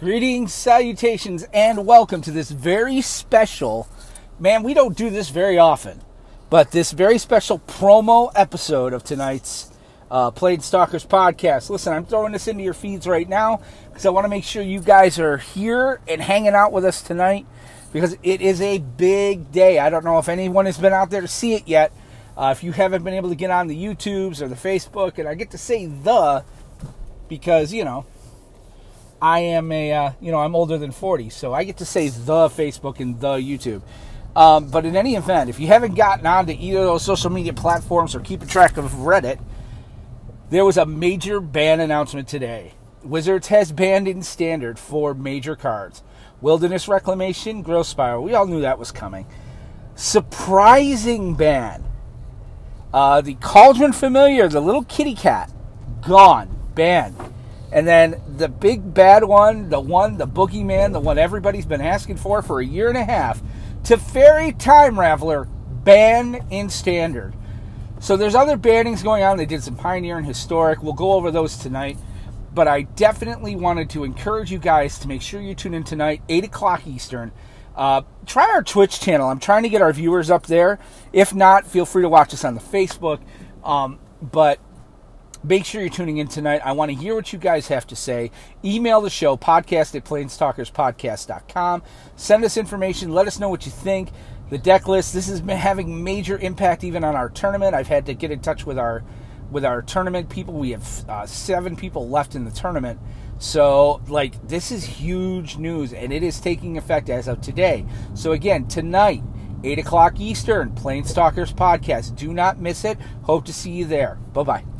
Greetings, salutations, and welcome to this very special, man, we don't do this very often, but this very special promo episode of tonight's Planestalkers podcast. Listen, I'm throwing this into your feeds right now because I want to make sure you guys are here and hanging out with us tonight because it is a big day. I don't know if anyone has been out there to see it yet. If you haven't been able to get on the YouTubes or the Facebook, and I get to say because, I am I'm older than 40, so I get to say the Facebook and the YouTube. But in any event, if you haven't gotten onto either of those social media platforms or keeping track of Reddit, there was a major ban announcement today. Wizards has banned in Standard 4 major cards. Wilderness Reclamation, Growth Spiral. We all knew that was coming. Surprising ban. The Cauldron Familiar, the little kitty cat, gone, banned. And then the big bad one, the boogeyman, the one everybody's been asking for a year and a half, Teferi Time Raveler, ban in Standard. So there's other bannings going on. They did some Pioneer and Historic. We'll go over those tonight. But I definitely wanted to encourage you guys to make sure you tune in tonight, 8 o'clock Eastern. Try our Twitch channel. I'm trying to get our viewers up there. If not, feel free to watch us on the Facebook. But make sure you're tuning in tonight. I want to hear what you guys have to say. Email the show, podcast@planestalkerspodcast.com. Send us information. Let us know what you think. The deck list, this has been having major impact even on our tournament. I've had to get in touch with our tournament people. We have 7 people left in the tournament. So, this is huge news, and it is taking effect as of today. So, again, tonight, 8 o'clock Eastern, Planestalkers Podcast. Do not miss it. Hope to see you there. Bye-bye.